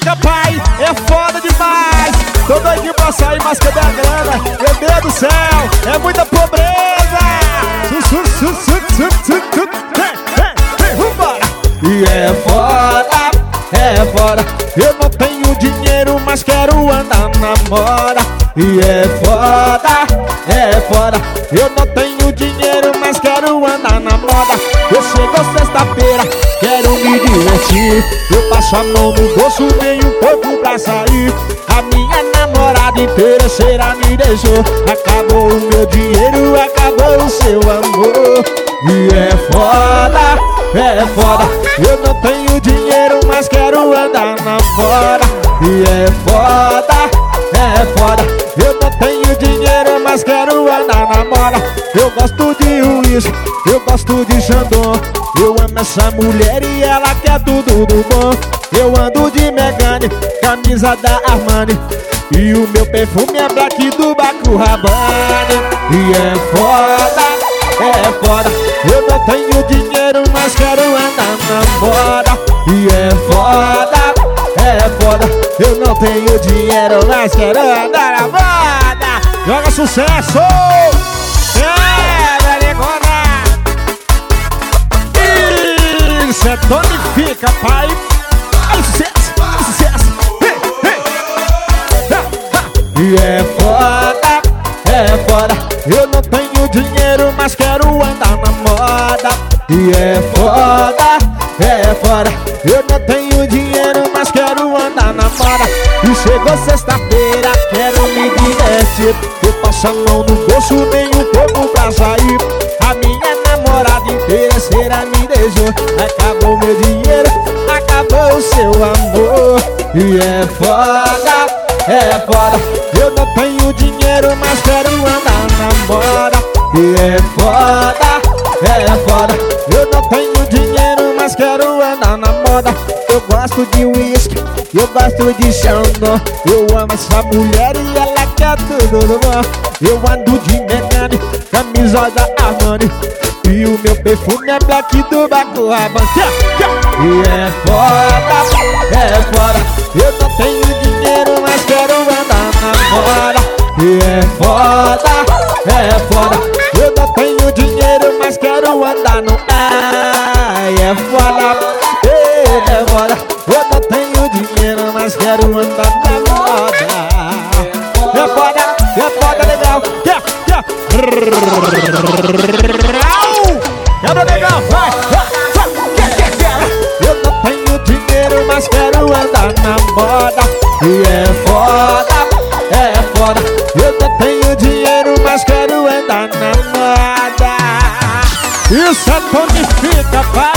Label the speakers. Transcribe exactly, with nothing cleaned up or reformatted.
Speaker 1: tonifica, pai, é foda demais. Tô doidinho pra sair, mas cadê a grana? Meu Deus do céu, é muita pobreza. E é foda, é foda. Eu não tenho dinheiro, mas quero andar na moda. E é foda, é foda. Eu não tenho dinheiro, mas quero andar na moda. Eu chego sexta-feira, quero me divertir. Eu passo a mão no bolso, nem um pouco pra sair. A minha namorada interesseira me deixou. Acabou o meu dinheiro, acabou o seu amor. E é foda, é foda. Eu não tenho dinheiro, mas quero andar na moda. E é foda, é foda. Eu não tenho dinheiro, mas quero andar na moda. Eu gosto de uísque, eu gosto de Xandão. Eu amo essa mulher e ela quer tudo do bom. Eu ando de Megane, camisa da Armani. E o meu perfume é Black do Baco Rabanne. E é foda, é foda. Eu não tenho dinheiro, mas quero andar na moda. E é foda, é foda. Eu não tenho dinheiro, mas quero andar na moda. Joga sucesso! É, galegona! Isso é tonifica, pai. É sucesso, é sucesso. Hey, hey. E é foda, é foda. Eu não tenho dinheiro, mas quero andar na moda. E é foda, é foda. Eu não tenho dinheiro, mas quero andar na moda. E chegou sexta-feira, quero me divertir. Eu passo a mão no bolso, nem um pouco pra sair. A minha namorada interesseira me deixou. Acabou meu dinheiro, acabou o seu amor. E é foda, é foda. Eu não tenho dinheiro, mas quero andar na moda. E é foda, é foda. Eu não tenho dinheiro, mas quero andar na moda. Eu gosto de uísque, eu gosto de Xandão. Eu amo essa mulher e ela quer tudo do bom. Eu ando de Megane, camisa da Armani. E o meu perfume é Black do Baco Rabanne. E é foda, é foda. Eu não tenho dinheiro, mas quero andar na moda. E é foda, é foda. Eu não tenho dinheiro, mas quero andar no ar. É foda, é foda. Eu não tenho dinheiro, mas quero andar na moda. É foda, é foda, legal. Quebra legal, vai, vai, vai. Eu não tenho dinheiro, mas quero andar na moda. E é foda, é foda. Eu não tenho dinheiro, mas quero andar na moda. Isso é tonifica, pai.